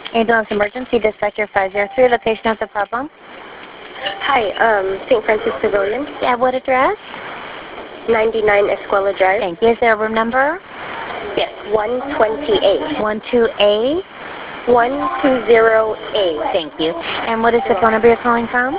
Ambulance emergency, dispatcher 503, location of the problem. Hi, St. Francis Pavilion. Yeah, what address? 99 Escuela Drive. Thank you. Is there a room number? Yes, 128. 12A? 120A. Thank you. And what is the phone number you're calling from?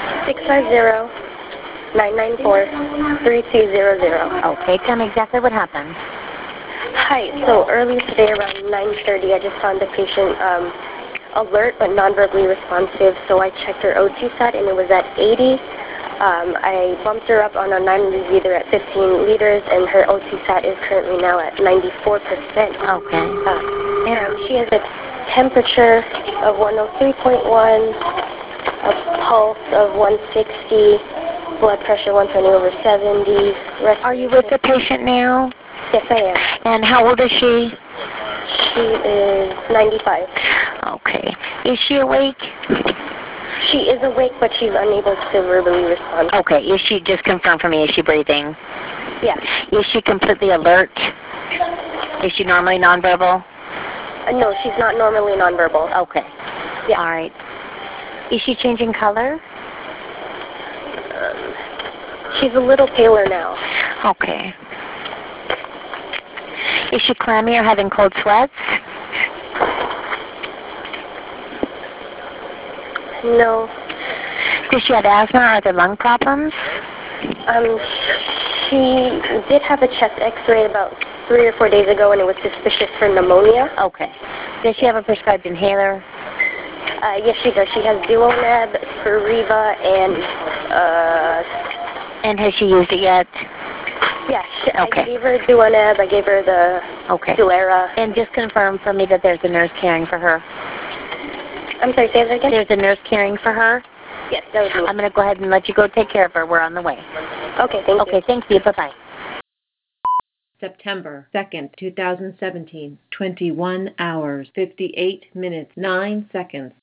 650-994-3200. Okay, tell me exactly what happened. Hi, so earlier today around 9:30, I just found the patient alert but non-verbally responsive, so I checked her O2 sat and it was at 80. I bumped her up on a 9 reader at 15 liters, and her O2 sat is currently now at 94%. Okay. And she has a temperature of 103.1, a pulse of 160, blood pressure 120/70. Are you with the patient now? Yes, I am. And how old is she? She is 95. Okay. Is she awake? She is awake, but she's unable to verbally respond. Okay. Is she, just confirm for me, is she breathing? Yes. Is she completely alert? Is she normally nonverbal? No, she's not normally nonverbal. Okay. Yeah. All right. Is she changing color? She's a little paler now. Okay. Is she clammy or having cold sweats? No. Does she have asthma or other lung problems? She did have a chest x-ray about 3 or 4 days ago, and it was suspicious for pneumonia. Okay. Does she have a prescribed inhaler? Yes, she does. She has Duoneb, Spiriva, And has she used it yet? yeah, Okay. I gave her Duoneb, I gave her the Dulera. And just confirm for me that there's a nurse caring for her. I'm sorry, say that again? There's a nurse caring for her? Yes, that was me. I'm going to go ahead and let you go take care of her. We're on the way. Okay, thank you. Okay, thank you. Bye-bye. September 2nd, 2017, 21 hours, 58 minutes, 9 seconds.